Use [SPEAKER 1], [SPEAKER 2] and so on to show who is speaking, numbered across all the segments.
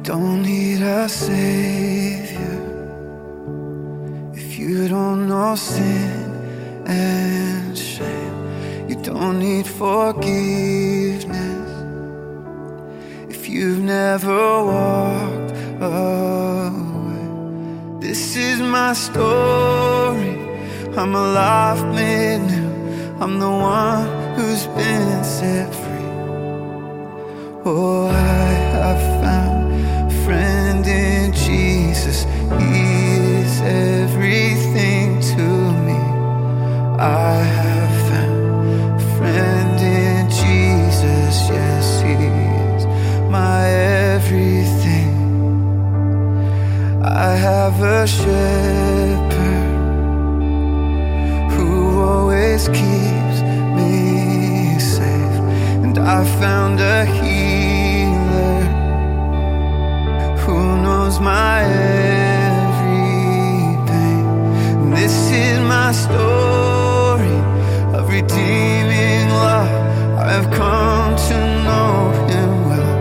[SPEAKER 1] Don't need a savior if you don't know sin and shame. You don't need forgiveness if you've never walked away. This is my story, I'm alive, made new. I'm the one who's been set free. Oh, I have found a friend in Jesus. He is everything to me. I have found a friend in Jesus. Yes, he is my everything. I have a shepherd who always keeps me safe, and I found a healer who knows my every pain. And this is my story of redeeming love. I've come to know him well.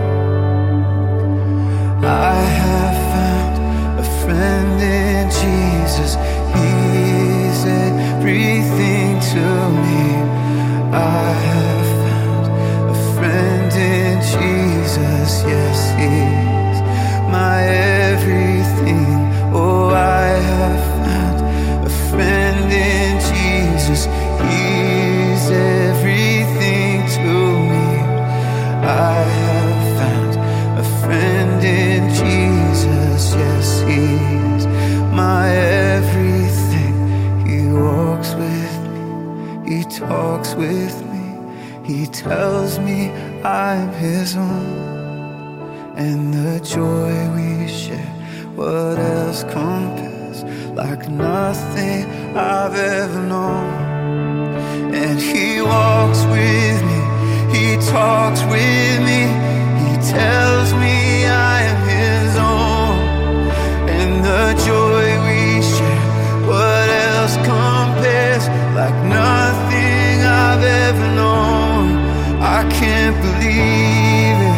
[SPEAKER 1] I have found a friend in Jesus. He is everything to me. I have found a friend in Jesus. Yes, he is my everything. Oh, I have found a friend in Jesus. He is everything to me. I have found a friend in Jesus. Yes, he is my everything. He walks with me, he talks with me, he tells me I'm his own. And the joy we share, what else compares? Like nothing I've ever known. And he walks with me, he talks with me, he tells me I am his own. And the joy we share, what else compares? Like nothing I've ever known. I can't believe it,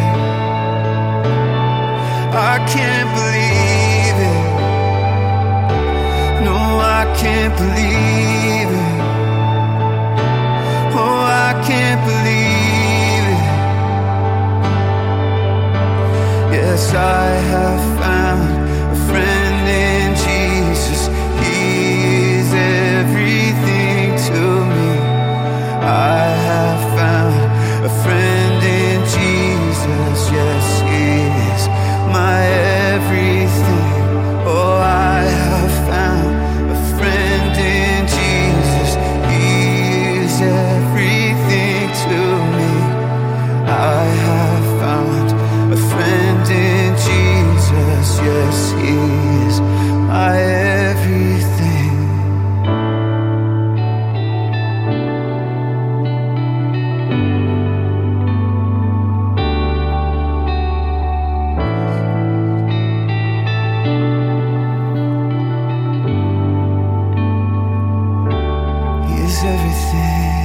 [SPEAKER 1] I can't believe it. No, I can't believe it. Oh, I can't believe it. Yes, I have found a friend in Jesus. He is everything to me. I have found a friend in Jesus. Yes, he is my everything. Oh, I have found a friend in Jesus. He is everything to me. I have found a friend in Jesus. Yes, he is my everything. Everything.